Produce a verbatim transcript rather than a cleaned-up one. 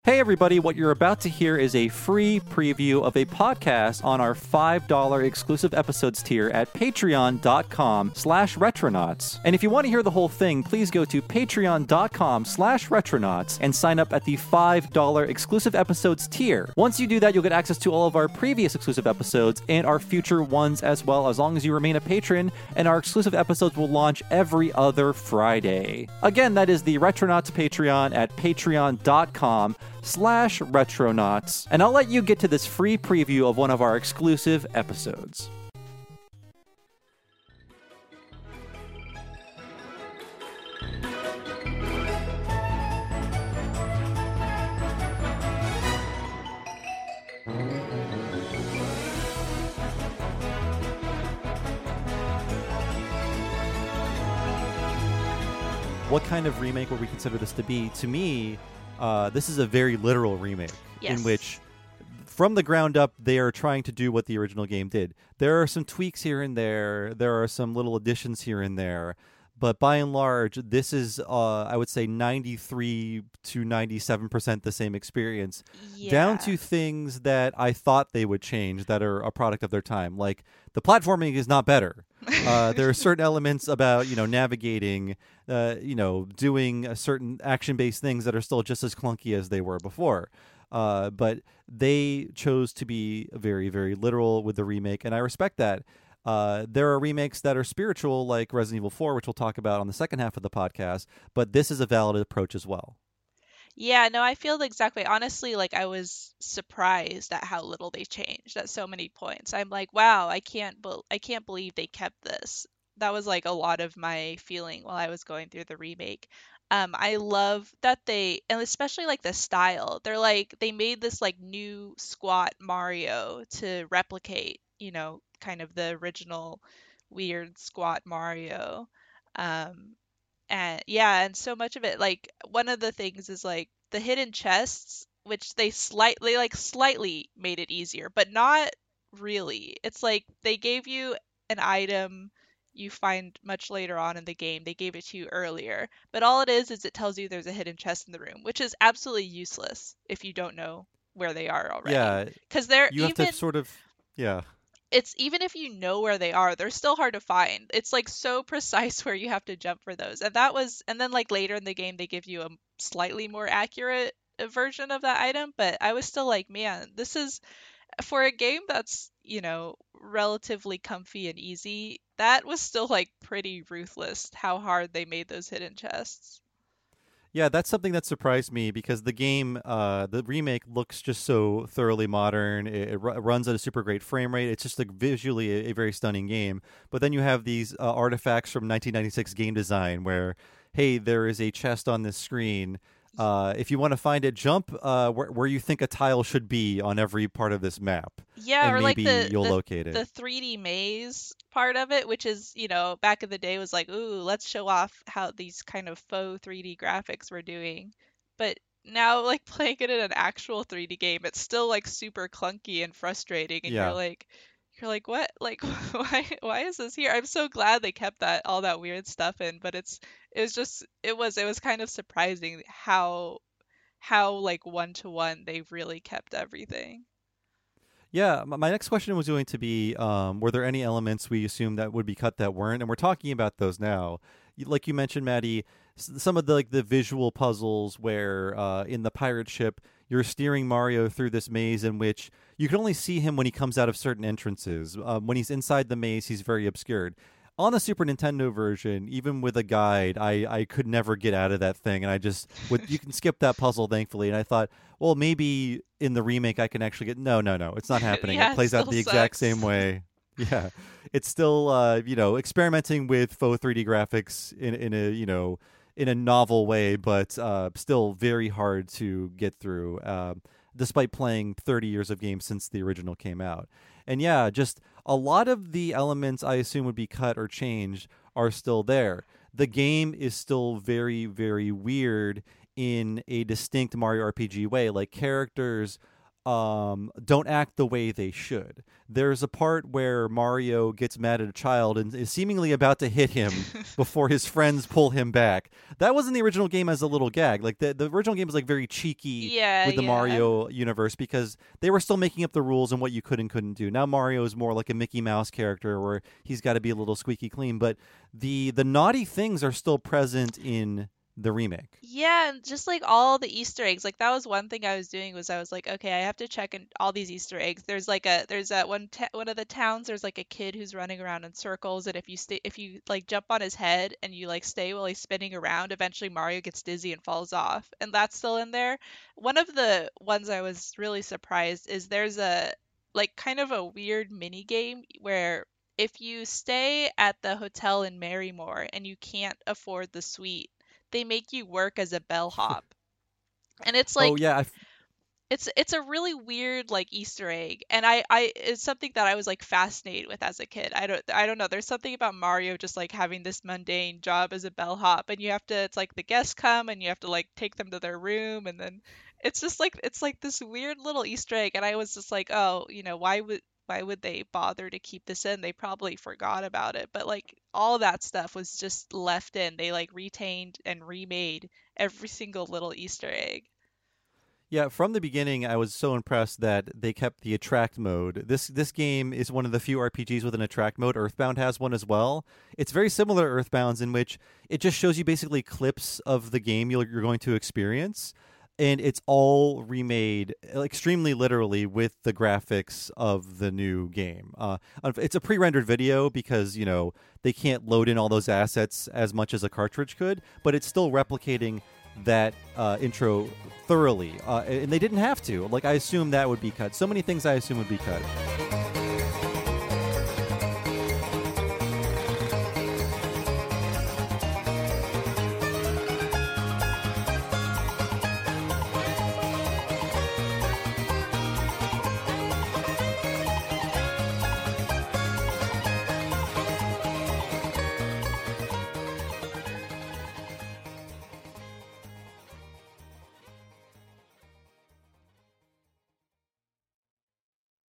Hey everybody, what you're about to hear is a free preview of a podcast on our five dollars exclusive episodes tier at patreon.com slash retronauts. And if you want to hear the whole thing, please go to patreon.com slash retronauts and sign up at the five dollars exclusive episodes tier. Once you do that, you'll get access to all of our previous exclusive episodes and our future ones as well, as long as you remain a patron, and our exclusive episodes will launch every other Friday. Again, that is the Retronauts Patreon at patreon.com slash retronauts, and I'll let you get to this free preview of one of our exclusive episodes. What kind of remake would we consider this to be? To me, Uh, this is a very literal remake yes. in which, from the ground up, they are trying to do what the original game did. There are some tweaks here and there. There are some little additions here and there. But by and large, this is, uh, I would say, ninety-three to ninety-seven percent the same experience, yeah. down to things that I thought they would change that are a product of their time. Like, the platforming is not better. Uh, there are certain elements about, you know, navigating, uh, you know, doing a certain action-based things that are still just as clunky as they were before. Uh, but they chose to be very, very literal with the remake, and I respect that. Uh, there are remakes that are spiritual, like Resident Evil four, which we'll talk about on the second half of the podcast, but this is a valid approach as well. Yeah, no, I feel exactly. Honestly, like I was surprised at how little they changed at so many points. I'm like, wow, I can't, be- I can't believe they kept this. That was like a lot of my feeling while I was going through the remake. Um, I love that they, and especially like the style. They're like they made this like new squat Mario to replicate, you know, kind of the original weird squat Mario. Um, and yeah, and so much of it, like one of the things is like the hidden chests, which they slightly like slightly made it easier, but not really. It's like they gave you an item you find much later on in the game. They gave it to you earlier, but all it is is it tells you there's a hidden chest in the room, which is absolutely useless if you don't know where they are already. Yeah, because they're you even have to sort of, yeah. it's even if you know where they are, they're still hard to find. It's like so precise where you have to jump for those. And that was, and then like later in the game, they give you a slightly more accurate uh, version of that item. But I was still like, man, this is for a game that's, you know, relatively comfy and easy. That was still like pretty ruthless how hard they made those hidden chests. Yeah, that's something that surprised me because the game, uh, the remake looks just so thoroughly modern. It, it r- runs at a super great frame rate. It's just like visually a, a very stunning game. But then you have these uh, artifacts from nineteen ninety-six game design where, hey, there is a chest on this screen. Uh, if you want to find it, jump uh, where, where you think a tile should be on every part of this map. Yeah, and or like maybe the you'll the, locate it. the three D maze part of it, which is, you know, back in the day was like, ooh, let's show off how these kind of faux three D graphics we're doing. But now, like playing it in an actual three D game, it's still like super clunky and frustrating, and you're Yeah. like, you're like, what? Like, why? Why is this here? I'm so glad they kept that all that weird stuff in, but it's it was just it was it was kind of surprising how how like one to one they've really kept everything. Yeah, m- my next question was going to be, um, were there any elements we assumed that would be cut that weren't? And we're talking about those now. Y- Like you mentioned, Maddie, s- some of the like the visual puzzles where uh, in the pirate ship you're steering Mario through this maze in which you can only see him when he comes out of certain entrances. Um, when he's inside the maze, he's very obscured. On the Super Nintendo version, even with a guide, I, I could never get out of that thing, and I just would. You can skip that puzzle, thankfully. And I thought, well, maybe in the remake I can actually get. No, no, no, it's not happening. Yeah, it it plays out still the exact sucks. same way. Yeah, it's still uh, you know experimenting with faux three D graphics in in a you know in a novel way, but uh, still very hard to get through. Uh, despite playing thirty years of games since the original came out. And yeah, just a lot of the elements I assume would be cut or changed are still there. The game is still very, very weird in a distinct Mario R P G way. Like characters um, don't act the way they should. There's a part where Mario gets mad at a child and is seemingly about to hit him before his friends pull him back. That was in the original game as a little gag. Like the, the original game was like very cheeky Yeah, with the yeah. Mario universe because they were still making up the rules and what you could and couldn't do. Now Mario is more like a Mickey Mouse character where he's got to be a little squeaky clean, but the the naughty things are still present in the remake. Yeah, and just like all the Easter eggs, like that was one thing I was doing was I was like, okay, I have to check in all these Easter eggs. There's like a there's a one ta- one of the towns. There's like a kid who's running around in circles, and if you stay if you like jump on his head and you like stay while he's spinning around, eventually Mario gets dizzy and falls off, and that's still in there. One of the ones I was really surprised is there's a like kind of a weird mini game where if you stay at the hotel in Marymore and you can't afford the suite, they make you work as a bellhop. And it's Oh like yeah, I f- it's it's a really weird like Easter egg. And I I it's something that I was like fascinated with as a kid. I don't I don't know. There's something about Mario just like having this mundane job as a bellhop, and you have to it's like the guests come and you have to like take them to their room, and then it's just like it's like this weird little Easter egg, and I was just like, "Oh, you know, why would why would they bother to keep this in? They probably forgot about it." But like all that stuff was just left in. They like retained and remade every single little Easter egg. Yeah, from the beginning, I was so impressed that they kept the attract mode. This this game is one of the few R P Gs with an attract mode. Earthbound has one as well. It's very similar to Earthbound's in which it just shows you basically clips of the game you're, you're going to experience, and it's all remade extremely literally with the graphics of the new game. Uh, it's a pre-rendered video because, you know, they can't load in all those assets as much as a cartridge could, but it's still replicating that uh, intro thoroughly, uh, and they didn't have to. Like, I assume that would be cut. So many things I assume would be cut.